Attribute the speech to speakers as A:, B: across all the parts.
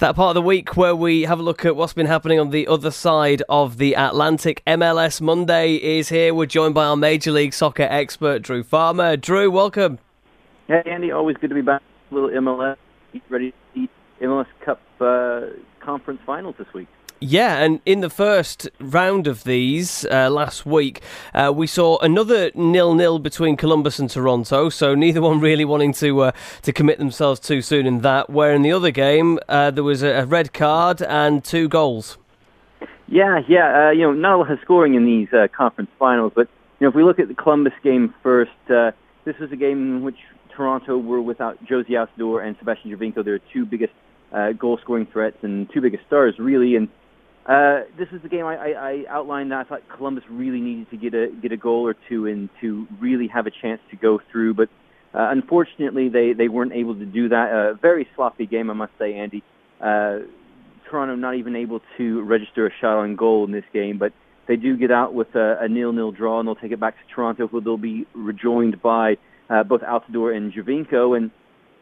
A: that part of the week where we have a look at what's been happening on the other side of the Atlantic. MLS Monday is here. We're joined by our Major League Soccer expert, Drew Farmer. Drew, welcome.
B: Hey, Andy. Always good to be back. A little MLS. Ready to see MLS Cup conference finals this week.
A: Yeah, and in the first round of these last week, we saw another 0-0 between Columbus and Toronto, so neither one really wanting to commit themselves too soon in that, where in the other game, there was a red card and 2 goals.
B: Yeah, not a lot of scoring in these conference finals, but if we look at the Columbus game first, this was a game in which Toronto were without Jozy Altidore and Sebastian Giovinco, their 2 biggest goal-scoring threats and 2 biggest stars, really, and this is the game I outlined that I thought Columbus really needed to get a goal or 2 in to really have a chance to go through. But unfortunately, they weren't able to do that. A very sloppy game, I must say, Andy. Toronto not even able to register a shot on goal in this game, but they do get out with a 0-0 draw, and they'll take it back to Toronto, where they'll be rejoined by both Altidore and Giovinco. And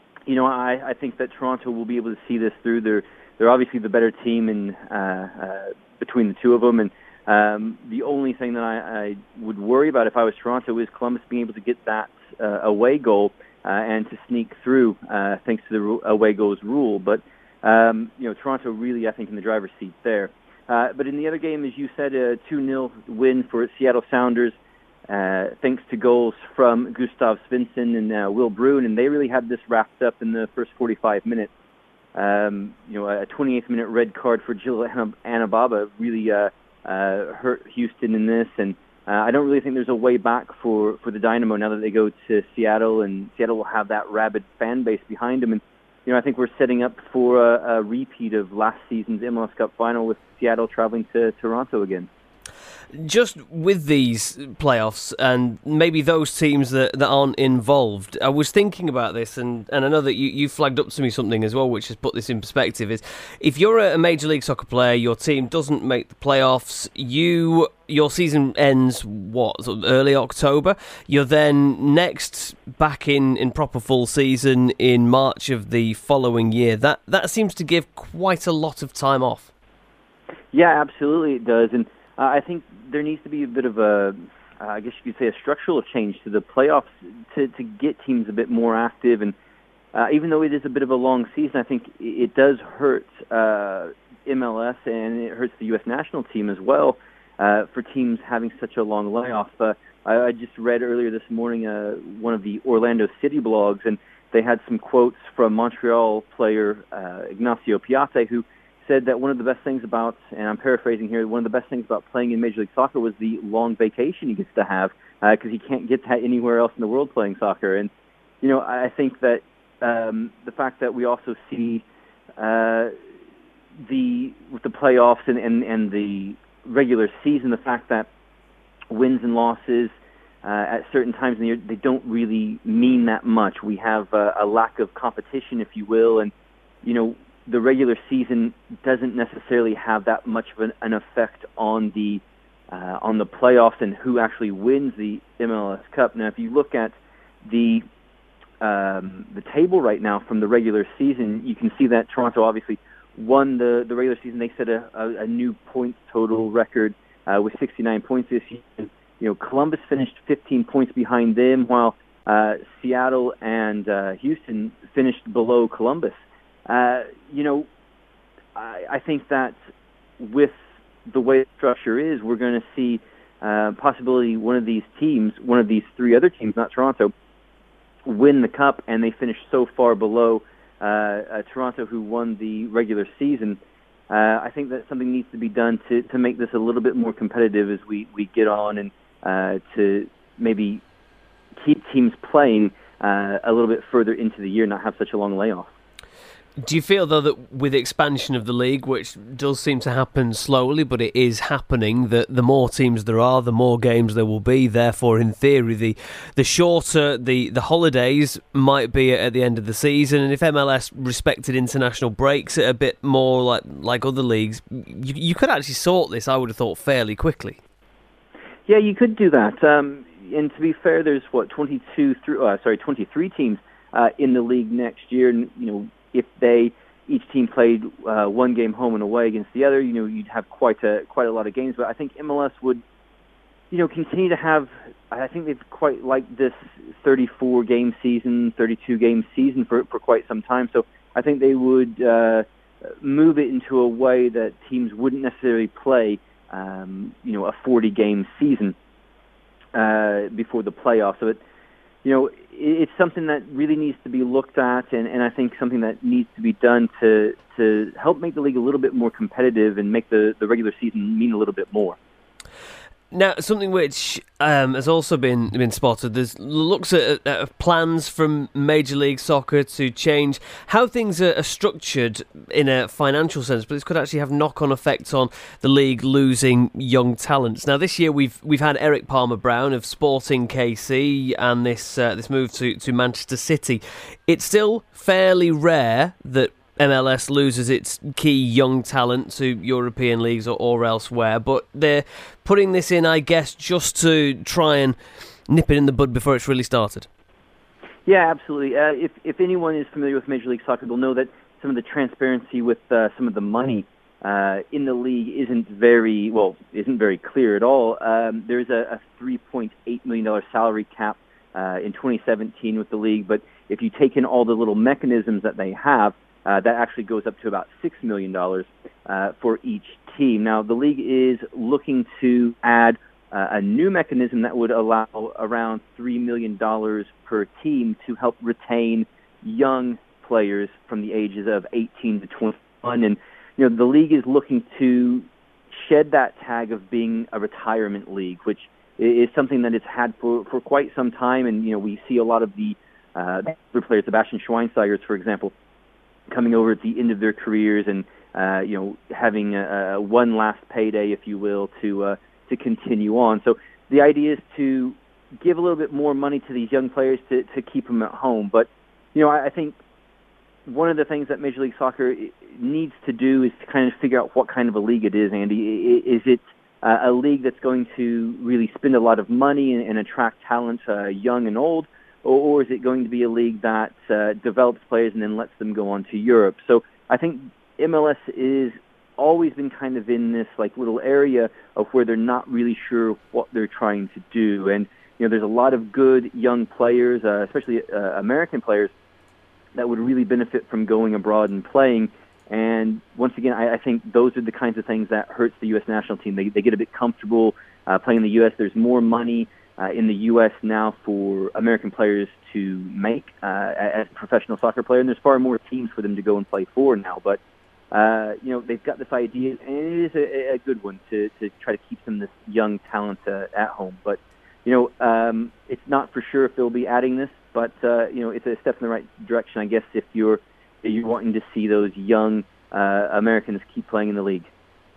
B: I think that Toronto will be able to see this through. They're obviously the better team in between the 2 of them, and the only thing that I would worry about if I was Toronto is Columbus being able to get that away goal and to sneak through thanks to the away goals rule. But Toronto really, I think, in the driver's seat there. But in the other game, as you said, a 2-0 win for Seattle Sounders, thanks to goals from Gustav Svensson and Will Bruin, and they really had this wrapped up in the first 45 minutes. A 28th minute red card for Jill Anababa really hurt Houston in this, and I don't really think there's a way back for the Dynamo now that they go to Seattle, and Seattle will have that rabid fan base behind them. And I think we're setting up for a repeat of last season's MLS Cup final with Seattle traveling to Toronto again.
A: Just with these playoffs and maybe those teams that aren't involved, I was thinking about this, and I know that you flagged up to me something as well, which has put this in perspective, is if you're a Major League Soccer player, your team doesn't make the playoffs, your season ends, early October? You're then next back in proper full season in March of the following year. That seems to give quite a lot of time off. Yeah,
B: absolutely it does, and I think there needs to be a bit of I guess you could say, a structural change to the playoffs to get teams a bit more active. And even though it is a bit of a long season, I think it does hurt MLS, and it hurts the U.S. national team as well for teams having such a long layoff. I just read earlier this morning one of the Orlando City blogs, and they had some quotes from Montreal player Ignacio Piatti, who said that one of the best things about, and I'm paraphrasing here, one of the best things about playing in Major League Soccer was the long vacation he gets to have, because he can't get that anywhere else in the world playing soccer. And, I think that the fact that we also see with the playoffs and the regular season, the fact that wins and losses at certain times in the year, they don't really mean that much. We have a lack of competition, if you will, and, the regular season doesn't necessarily have that much of an effect on the playoffs and who actually wins the MLS Cup. Now, if you look at the table right now from the regular season, you can see that Toronto obviously won the regular season. They set a new points total record with 69 points this year. Columbus finished 15 points behind them, while Seattle and Houston finished below Columbus. I think that with the way the structure is, we're going to see possibly one of these 3 other teams, not Toronto, win the Cup, and they finish so far below Toronto, who won the regular season. I think that something needs to be done to make this a little bit more competitive as we get on, and to maybe keep teams playing a little bit further into the year, not have such a long layoff.
A: Do you feel, though, that with the expansion of the league, which does seem to happen slowly, but it is happening, that the more teams there are, the more games there will be, therefore, in theory, the shorter the holidays might be at the end of the season, and if MLS respected international breaks a bit more like other leagues, you could actually sort this, I would have thought, fairly quickly.
B: Yeah, you could do that. And to be fair, there's 23 teams in the league next year, and if they each team played one game home and away against the other, you'd have quite a lot of games. But I think MLS would, continue to have. I think they've quite liked this 34-game season, 32-game season for quite some time. So I think they would move it into a way that teams wouldn't necessarily play, a 40-game season before the playoffs. So it's something that really needs to be looked at, and I think something that needs to be done to help make the league a little bit more competitive and make the regular season mean a little bit more.
A: Now, something which has also been spotted, there's looks at plans from Major League Soccer to change how things are structured in a financial sense, but this could actually have knock-on effects on the league losing young talents. Now, this year we've had Eric Palmer-Brown of Sporting KC and this move to Manchester City. It's still fairly rare that MLS loses its key young talent to European leagues or elsewhere, but they're putting this in, I guess, just to try and nip it in the bud before it's really started.
B: Yeah, absolutely. If anyone is familiar with Major League Soccer, they'll know that some of the transparency with some of the money in the league isn't very clear at all. There's a $3.8 million salary cap in 2017 with the league, but if you take in all the little mechanisms that they have, that actually goes up to about $6 million for each team. Now, the league is looking to add a new mechanism that would allow around $3 million per team to help retain young players from the ages of 18 to 21. And, the league is looking to shed that tag of being a retirement league, which is something that it's had for quite some time. And, we see a lot of the players, Sebastian Schweinsteigers, for example, coming over at the end of their careers and having one last payday, if you will, to continue on. So the idea is to give a little bit more money to these young players to keep them at home. But I think one of the things that Major League Soccer needs to do is to kind of figure out what kind of a league it is, Andy. Is it a league that's going to really spend a lot of money and attract talent, young and old? Or is it going to be a league that develops players and then lets them go on to Europe? So I think MLS is always been kind of in this little area of where they're not really sure what they're trying to do. And there's a lot of good young players, especially American players, that would really benefit from going abroad and playing. And once again, I think those are the kinds of things that hurts the U.S. national team. They get a bit comfortable playing in the U.S. There's more money in the U.S. now for American players to make as a professional soccer player, and there's far more teams for them to go and play for now. But they've got this idea, and it is a good one to try to keep some of this young talent at home. But it's not for sure if they'll be adding this, but it's a step in the right direction, I guess, if you're wanting to see those young Americans keep playing in the league.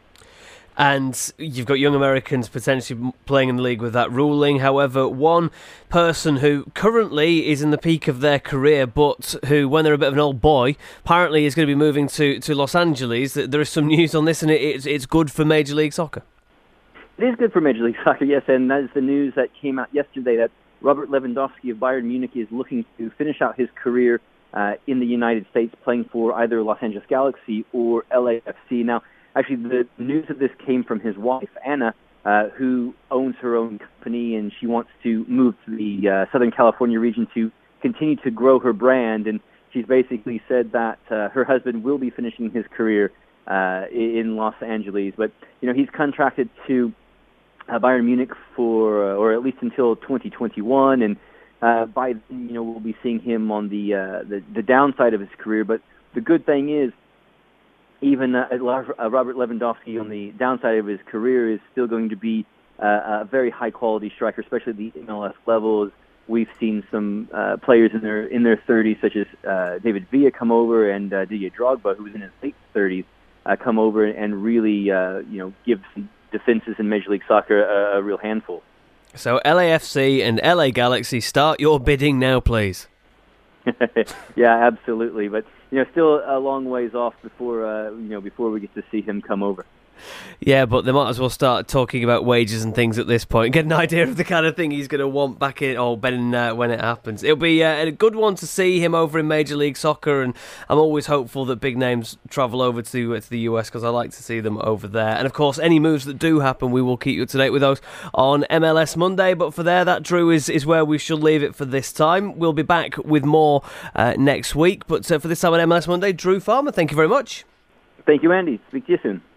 A: And you've got young Americans potentially playing in the league with that ruling. However, one person who currently is in the peak of their career, but who, when they're a bit of an old boy, apparently is going to be moving to Los Angeles. There is some news on this, and it's good for Major League Soccer.
B: It is good for Major League Soccer, yes, and that is the news that came out yesterday, that Robert Lewandowski of Bayern Munich is looking to finish out his career in the United States, playing for either Los Angeles Galaxy or LAFC. Now, actually, the news of this came from his wife, Anna, who owns her own company, and she wants to move to the Southern California region to continue to grow her brand. And she's basically said that her husband will be finishing his career in Los Angeles. But, he's contracted to Bayern Munich for, or at least until 2021, and by then, we'll be seeing him on the downside of his career. But the good thing is, even Robert Lewandowski on the downside of his career is still going to be a very high-quality striker, especially at the MLS level. We've seen some players in their 30s, such as David Villa, come over, and Didier Drogba, who was in his late 30s, come over and really give some defenses in Major League Soccer a real handful.
A: So LAFC and LA Galaxy, start your bidding now, please.
B: Yeah, absolutely. But still a long ways off before we get to see him come over.
A: Yeah, but they might as well start talking about wages and things at this point. Get an idea of the kind of thing he's going to want back in, when it happens. It'll be a good one to see him over in Major League Soccer, and I'm always hopeful that big names travel over to the US because I like to see them over there. And of course, any moves that do happen, we will keep you up to date with those on MLS Monday. But for there, that, Drew, is where we shall leave it for this time. We'll be back with more next week. But for this time on MLS Monday, Drew Farmer, thank you very much.
B: Thank you, Andy. Speak to you soon.